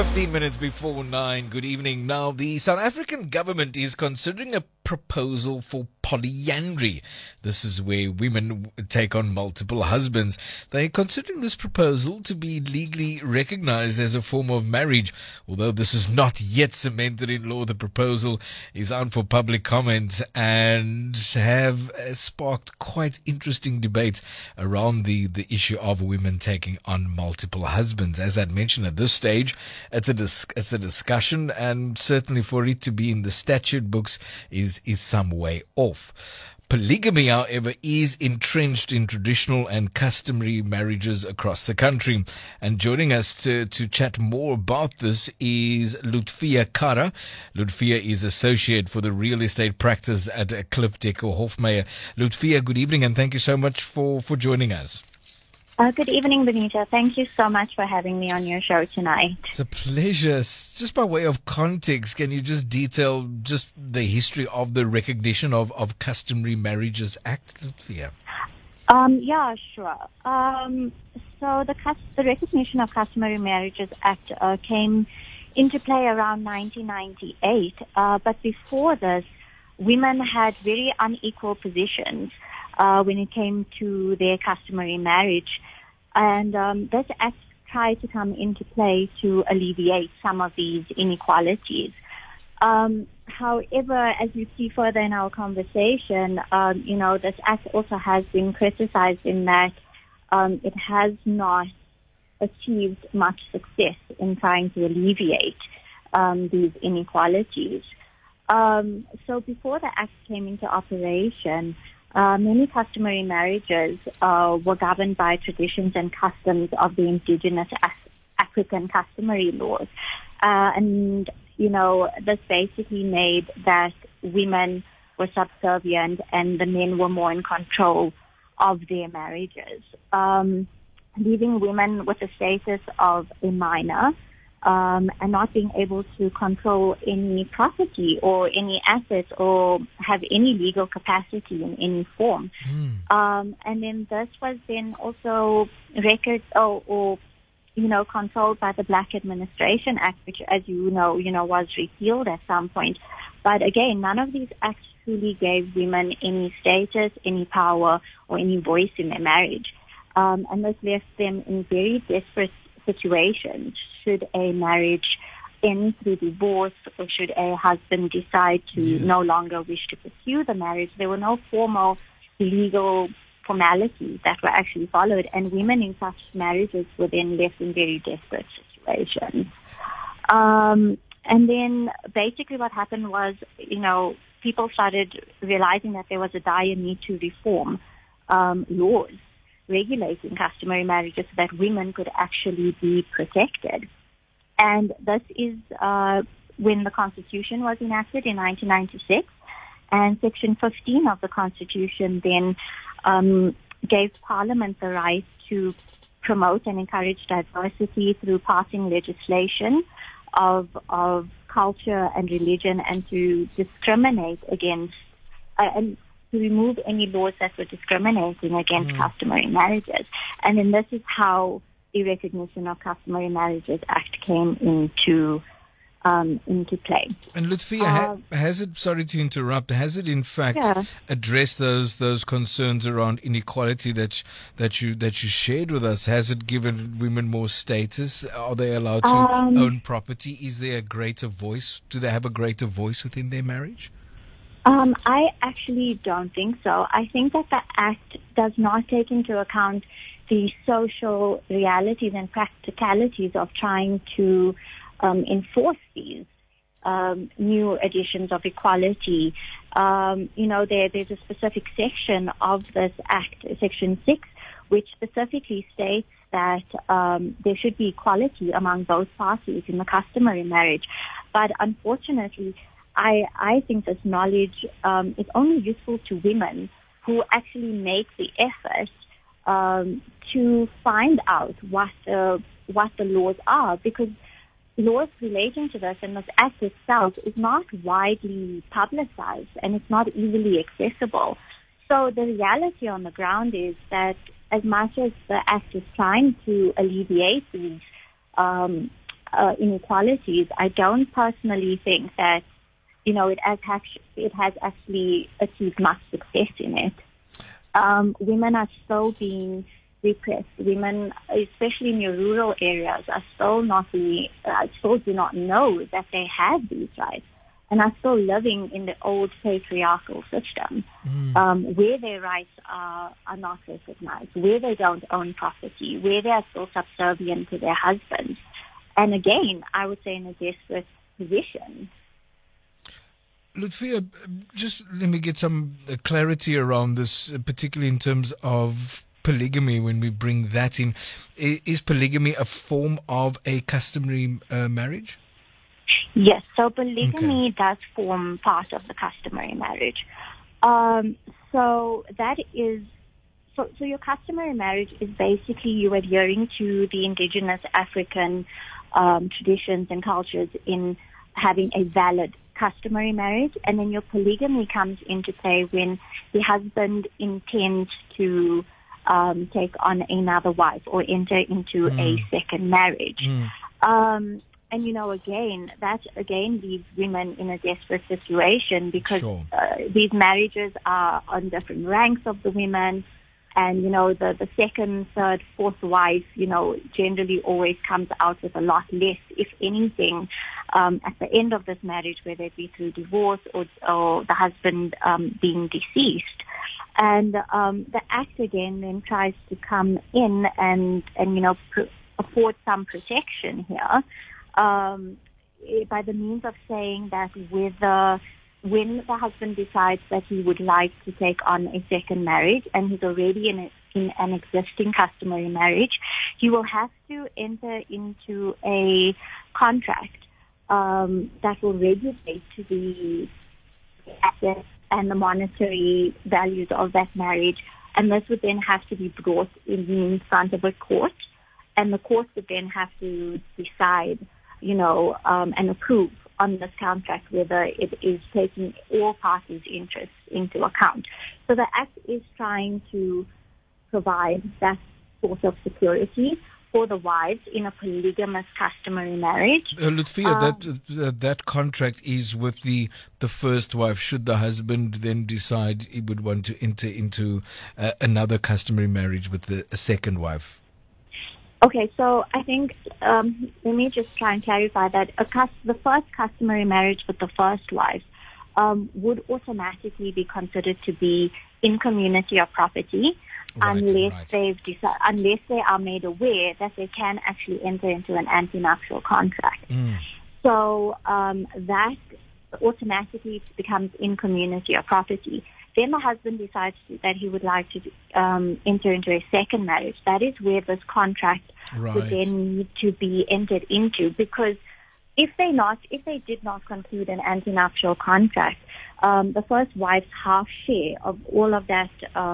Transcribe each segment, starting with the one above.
15 minutes before 9. Good evening. Now, the South African government is considering a proposal for polyandry. This is where women take on multiple husbands. They're considering this proposal to be legally recognized as a form of marriage. Although this is not yet cemented in law, the proposal is out for public comment and have sparked quite interesting debates around the issue of women taking on multiple husbands. As I'd mentioned at this stage, it's a discussion, and certainly for it to be in the statute books is some way off. Polygamy, however, is entrenched in traditional and customary marriages across the country. And joining us to chat more about this is Lutfia Kara. Lutfia is associate for the real estate practice at Klipdecker Hofmeyr. Lutfia, good evening, and thank you so much for joining us. Good evening, Benita. Thank you so much for having me on your show tonight. It's a pleasure. Just by way of context, can you just detail just the history of the Recognition of Customary Marriages Act, Lutfia? Yeah, sure. So the Recognition of Customary Marriages Act came into play around 1998. But before this, women had very unequal positions when it came to their customary marriage. And this act tried to come into play to alleviate some of these inequalities. However, as you see further in our conversation, this act also has been criticized in that it has not achieved much success in trying to alleviate these inequalities. So before the act came into operation, many customary marriages were governed by traditions and customs of the indigenous African customary laws. This basically made that women were subservient and the men were more in control of their marriages, leaving women with the status of a minor and not being able to control any property or any assets or have any legal capacity in any form. And then this was then also controlled by the Black Administration Act, which, as you know, was repealed at some point. But again, none of these acts truly gave women any status, any power, or any voice in their marriage. And this left them in very desperate situations. Should a marriage end through divorce, or should a husband decide to no longer wish to pursue the marriage, there were no formal legal formalities that were actually followed, and women in such marriages were then left in very desperate situations. And then basically what happened was, people started realizing that there was a dire need to reform laws regulating customary marriages so that women could actually be protected. And this is when the Constitution was enacted in 1996, and Section 15 of the Constitution then gave Parliament the right to promote and encourage diversity through passing legislation of culture and religion, and to discriminate against and to remove any laws that were discriminating against customary marriages. And then this is how the Recognition of Customary Marriages Act came into play. And Lutfia, has it, sorry to interrupt, has it in fact addressed those concerns around inequality that you shared with us? Has it given women more status? Are they allowed to own property? Is there a greater voice? Do they have a greater voice within their marriage? I actually don't think so. I think that the Act does not take into account the social realities and practicalities of trying to enforce these new editions of equality. There's a specific section of this Act, Section 6, which specifically states that there should be equality among both parties in the customary marriage. But unfortunately, I think this knowledge is only useful to women who actually make the effort to find out what the laws are, because laws relating to this and this act itself is not widely publicized and it's not easily accessible. So the reality on the ground is that as much as the act is trying to alleviate these inequalities, I don't personally think that, it has actually achieved much success in it. Women are still being repressed. Women, especially in your rural areas, are still do not know that they have these rights and are still living in the old patriarchal system, where their rights are not recognized, where they don't own property, where they are still subservient to their husbands. And again, I would say in a desperate position. Lutfia, just let me get some clarity around this, particularly in terms of polygamy when we bring that in. Is polygamy a form of a customary marriage? Yes, so polygamy does form part of the customary marriage. So your customary marriage is basically you adhering to the indigenous African traditions and cultures in having a valid customary marriage, and then your polygamy comes into play when the husband intends to take on another wife or enter into a second marriage. And again leaves women in a desperate situation because these marriages are on different ranks of the women. And, the second, third, fourth wife, generally always comes out with a lot less, if anything, at the end of this marriage, whether it be through divorce or the husband being deceased. And the act again then tries to come in and afford some protection here by the means of saying that when the husband decides that he would like to take on a second marriage and he's already in an existing customary marriage, he will have to enter into a contract that will regulate the assets and the monetary values of that marriage. And this would then have to be brought in front of a court, and the court would then have to decide, and approve on this contract whether it is taking all parties' interests into account. So the Act is trying to provide that sort of security for the wives in a polygamous customary marriage. Lutfia, that contract is with the first wife. Should the husband then decide he would want to enter into another customary marriage with a second wife? Okay, so I think, let me just try and clarify that the first customary marriage with the first wife would automatically be considered to be in community of property, unless they are made aware that they can actually enter into an antenuptial contract. So that automatically becomes in community of property. Then the husband decides that he would like to enter into a second marriage. That is where this contract would then need to be entered into, because if they did not conclude an antenuptial contract, the first wife's half share of all of that,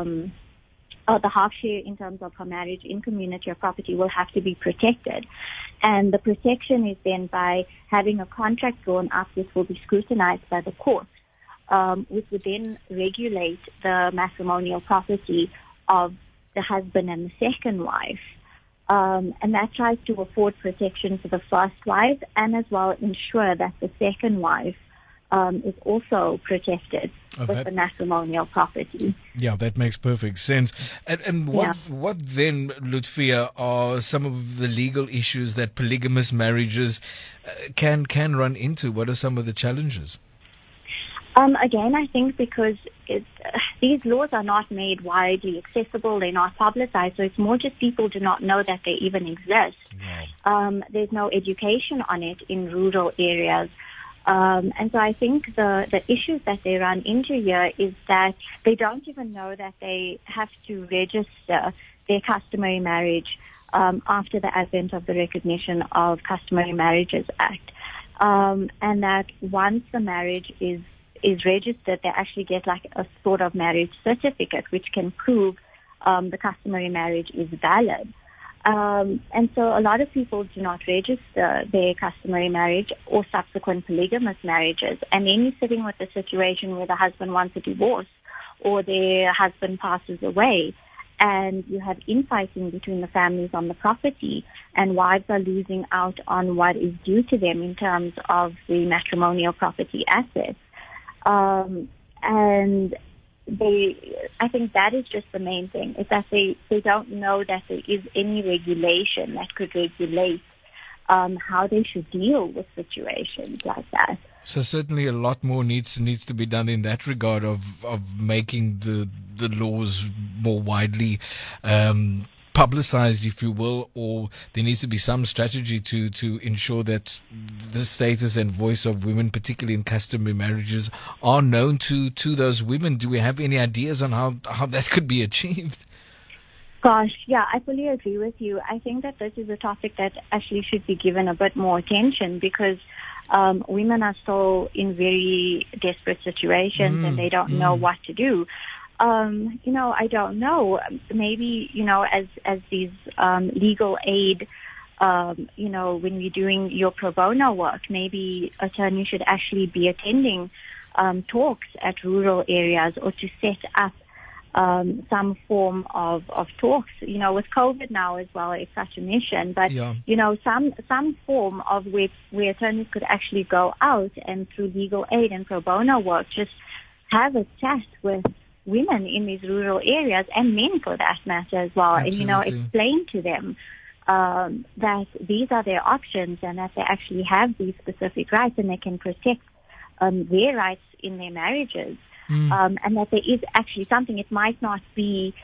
the half share in terms of her marriage in community of property will have to be protected. And the protection is then by having a contract drawn up, which will be scrutinized by the court, which would then regulate the matrimonial property of the husband and the second wife. And that tries to afford protection to the first wife and as well ensure that the second wife is also protected with the matrimonial property. Yeah, that makes perfect sense. And what then, Lutfia, are some of the legal issues that polygamous marriages can run into? What are some of the challenges? Again, I think because these laws are not made widely accessible, they're not publicized, so it's more just people do not know that they even exist. Wow. There's no education on it in rural areas. And so I think the issues that they run into here is that they don't even know that they have to register their customary marriage after the advent of the Recognition of Customary Marriages Act. And that once the marriage is registered, they actually get like a sort of marriage certificate which can prove the customary marriage is valid. And so a lot of people do not register their customary marriage or subsequent polygamous marriages, and then you're sitting with a situation where the husband wants a divorce or their husband passes away, and you have infighting between the families on the property, and wives are losing out on what is due to them in terms of the matrimonial property assets. And I think that is just the main thing, is that they don't know that there is any regulation that could regulate how they should deal with situations like that. So certainly a lot more needs to be done in that regard of making the laws more widely publicized, if you will, or there needs to be some strategy to ensure that the status and voice of women, particularly in customary marriages, are known to those women. Do we have any ideas on how that could be achieved? Gosh, yeah, I fully agree with you. I think that this is a topic that actually should be given a bit more attention, because women are still in very desperate situations and they don't know what to do. I don't know. Maybe, as these legal aid, when you're doing your pro bono work, maybe attorneys should actually be attending talks at rural areas, or to set up some form of talks, with COVID now as well, it's such a mission, but, some form of where attorneys could actually go out and through legal aid and pro bono work, just have a chat with women in these rural areas, and men for that matter as well. Absolutely. And, explain to them that these are their options, and that they actually have these specific rights, and they can protect their rights in their marriages. And that there is actually something, it might not be,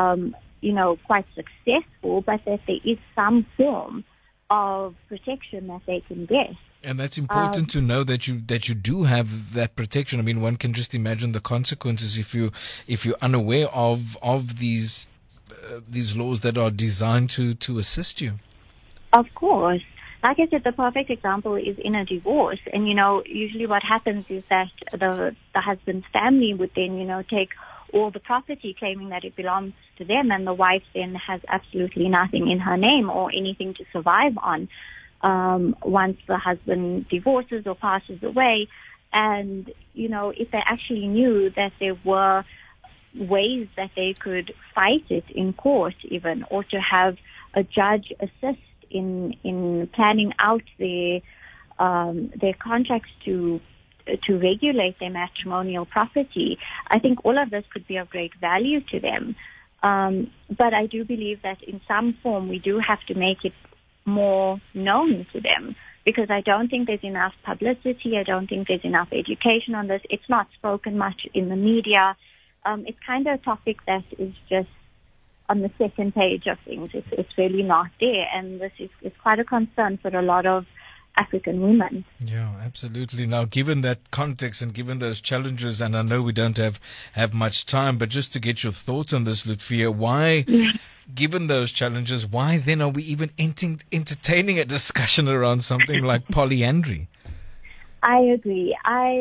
quite successful, but that there is some form of protection that they can get. And that's important to know that you do have that protection. I mean, one can just imagine the consequences if you're unaware of these laws that are designed to assist you. Of course. Like I said, the perfect example is in a divorce. And, usually what happens is that the husband's family would then, take all the property, claiming that it belongs to them, and the wife then has absolutely nothing in her name or anything to survive on once the husband divorces or passes away. And, if they actually knew that there were ways that they could fight it in court even, or to have a judge assist in planning out their contracts to regulate their matrimonial property, I think all of this could be of great value to them. But I do believe that in some form we do have to make it more known to them, because I don't think there's enough publicity. I don't think there's enough education on this. It's not spoken much in the media. It's kind of a topic that is just on the second page of things. It's really not there, and this is quite a concern for a lot of African women. Yeah, absolutely. Now, given that context and given those challenges, and I know we don't have much time, but just to get your thoughts on this, Lutfia, why, given those challenges, why then are we even entertaining a discussion around something like polyandry? I agree.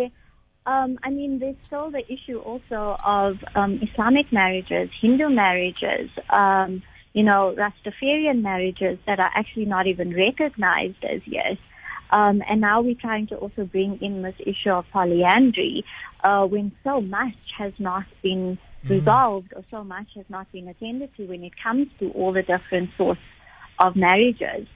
There's still the issue also of Islamic marriages, Hindu marriages, Rastafarian marriages that are actually not even recognized as yet. And now we're trying to also bring in this issue of polyandry, when so much has not been resolved, or so much has not been attended to when it comes to all the different sorts of marriages.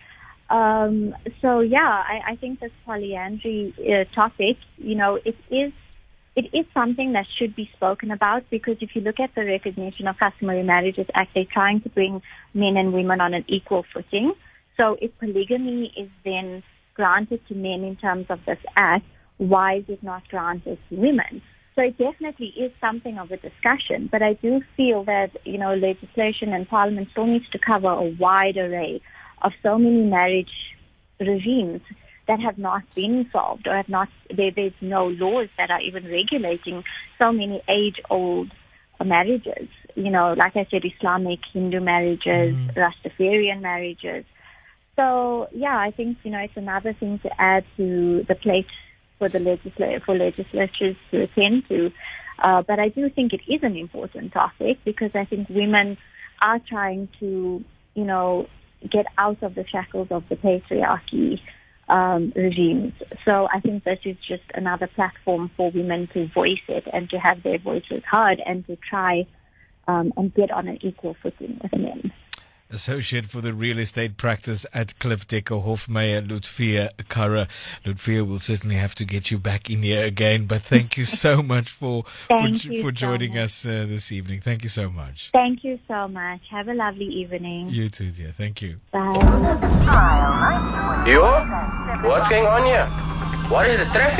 I think this polyandry topic, it is something that should be spoken about, because if you look at the Recognition of Customary Marriages Act, they're trying to bring men and women on an equal footing. So if polygamy is then granted to men in terms of this act, why is it not granted to women? So it definitely is something of a discussion, but I do feel that, legislation and parliament still needs to cover a wide array of so many marriage regimes that have not been solved, or there's no laws that are even regulating so many age-old marriages. Like I said, Islamic, Hindu marriages, Rastafarian marriages. So, I think, it's another thing to add to the plate for legislatures to attend to. But I do think it is an important topic, because I think women are trying to, get out of the shackles of the patriarchy regimes. So I think this is just another platform for women to voice it and to have their voices heard, and to try and get on an equal footing with men. Associate for the Real Estate Practice at Cliff Decker Hofmeyer, Lutfia Kara. Lutfia, will certainly have to get you back in here again, but thank you so much for joining us this evening. Thank you so much. Thank you so much. Have a lovely evening. You too, dear. Thank you. Bye. Yo, what's going on here? What is the traffic?